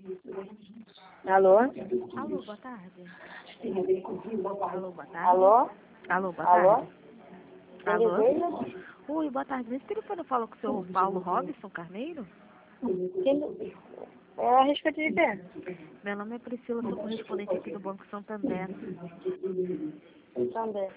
Alô? Alô, boa tarde. Alô, boa tarde. Alô? Alô, boa Alô? tarde. Quem Alô? deseja? Oi, boa tarde. Nesse telefone eu falo com o senhor Paulo Robson Carneiro? Quem... É a respeito de quê? Meu nome é Priscila, sou correspondente aqui do Banco Santander. Santander.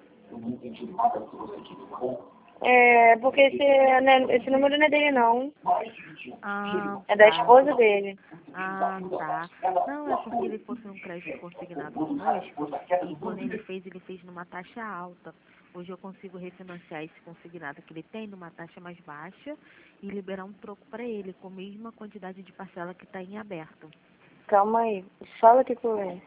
É, porque esse número não é dele, não. Ah, É da tá. esposa dele. Ah, tá. Não, é porque ele possui um crédito consignado conosco e quando ele fez numa taxa alta. Hoje eu consigo refinanciar esse consignado que ele tem numa taxa mais baixa e liberar um troco para ele com a mesma quantidade de parcela que está em aberto. Calma aí. Fala aqui com ele.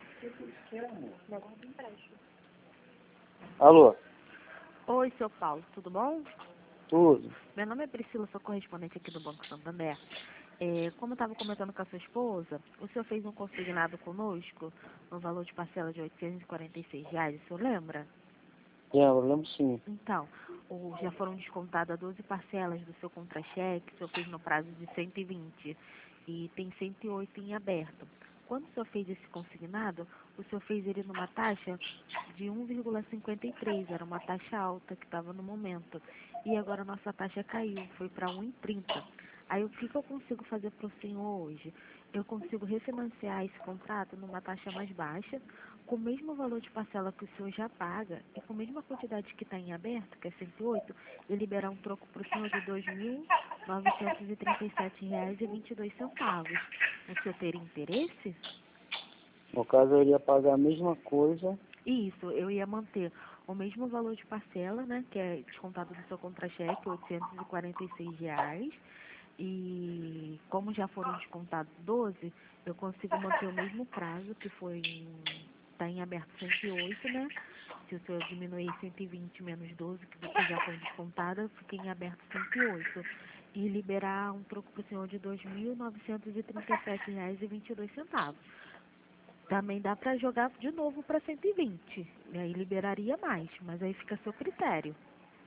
Alô? Oi, seu Paulo, tudo bom? Tudo? Meu nome é Priscila, sou correspondente aqui do Banco Santander. Como eu estava comentando com a sua esposa, o senhor fez um consignado conosco no valor de parcela de R$ 846, o senhor lembra? Lembro sim. Então, já foram descontadas 12 parcelas do seu contra-cheque, o senhor fez no prazo de 120 e tem 108 em aberto. Quando o senhor fez esse consignado, o senhor fez ele numa taxa de 1,53, era uma taxa alta que estava no momento. E agora a nossa taxa caiu, foi para 1,30. Aí o que eu consigo fazer para o senhor hoje? Eu consigo refinanciar esse contrato numa taxa mais baixa, com o mesmo valor de parcela que o senhor já paga e com a mesma quantidade que está em aberto, que é 108, e liberar um troco para o senhor de R$ 2.937,22. O senhor teria interesse? No caso, eu iria pagar a mesma coisa. Isso, eu ia manter o mesmo valor de parcela, né, que é descontado do seu contra-cheque, R$ 846. E como já foram descontados 12, eu consigo manter o mesmo prazo, que está em aberto 108, né? Se o senhor diminuir 120 menos 12, que já foi descontada, fica em aberto 108. E liberar um troco para o senhor de R$ 2.937,22. Também dá para jogar de novo para 120, e aí liberaria mais, mas aí fica a seu critério.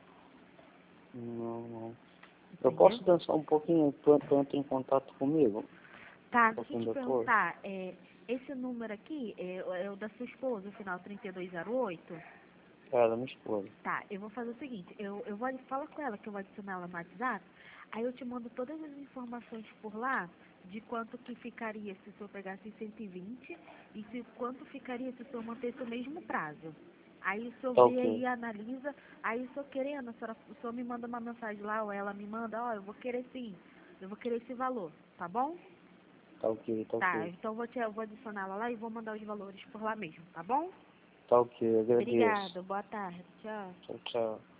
Não. Eu Entendeu? posso dançar um pouquinho enquanto entra em contato comigo? Tá, Um deixa eu pouquinho te depois? perguntar, esse número aqui é o da sua esposa, o final 3208? Da minha esposa. Tá, eu vou fazer o seguinte, eu vou falar com ela que eu vou adicionar ela no WhatsApp, aí eu te mando todas as informações por lá de quanto que ficaria se o senhor pegasse 120 e quanto ficaria se o senhor mantesse o mesmo prazo. Aí o senhor Tá vê aí, ok. analisa, aí o senhor querendo, o senhor me manda uma mensagem lá, ou ela me manda, ó, eu vou querer sim, eu vou querer esse valor, tá bom? Tá ok, tá Tá, ok. então eu vou adicionar ela lá e vou mandar os valores por lá mesmo, tá bom? Tá ok, agradeço. Obrigada, boa tarde, tchau. Tchau, tchau.